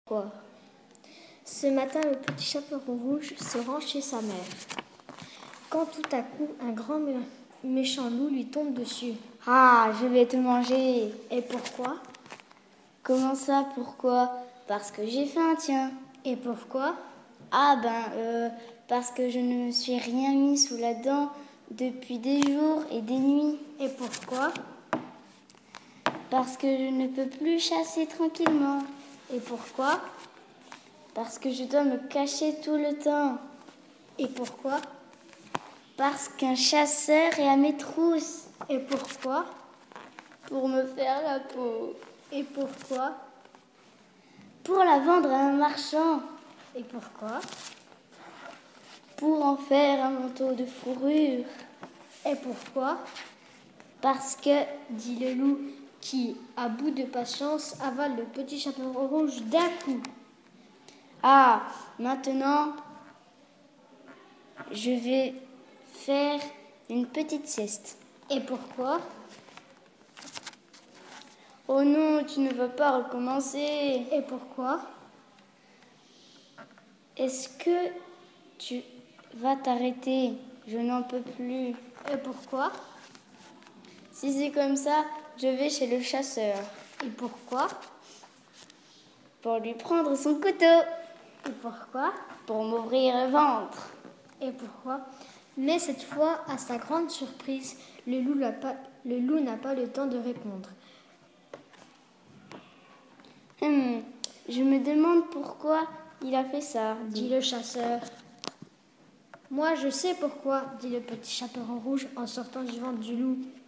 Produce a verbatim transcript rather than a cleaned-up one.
Quoi? Ce matin, le petit chaperon rouge se rend chez sa mère. Quand tout à coup, un grand mé- méchant loup lui tombe dessus. Ah, je vais te manger. Et pourquoi? Comment ça, pourquoi? Parce que j'ai faim, tiens. Et pourquoi? Ah ben, euh, parce que je ne me suis rien mis sous la dent depuis des jours et des nuits. Et pourquoi? Parce que je ne peux plus chasser tranquillement. Et pourquoi? Parce que je dois me cacher tout le temps. Et pourquoi? Parce qu'un chasseur est à mes trousses. Et pourquoi? Pour me faire la peau. Et pourquoi? Pour la vendre à un marchand. Et pourquoi? Pour en faire un manteau de fourrure. Et pourquoi? Parce que, dit le loup, qui, à bout de patience, avale le petit chaperon rouge d'un coup. ah, maintenant, je vais faire une petite sieste. Et pourquoi? Oh non, tu ne vas pas recommencer. Et pourquoi? Est-ce que tu vas t'arrêter? Je n'en peux plus. Et pourquoi? Si c'est comme ça, je vais chez le chasseur. Et pourquoi? Pour lui prendre son couteau. Et pourquoi? Pour m'ouvrir le ventre. Et pourquoi? Mais cette fois, à sa grande surprise, le loup n'a pas, le loup n'a pas le temps de répondre. Hum, je me demande pourquoi il a fait ça, dit le chasseur. Moi, je sais pourquoi, dit le petit chaperon rouge en sortant du ventre du loup.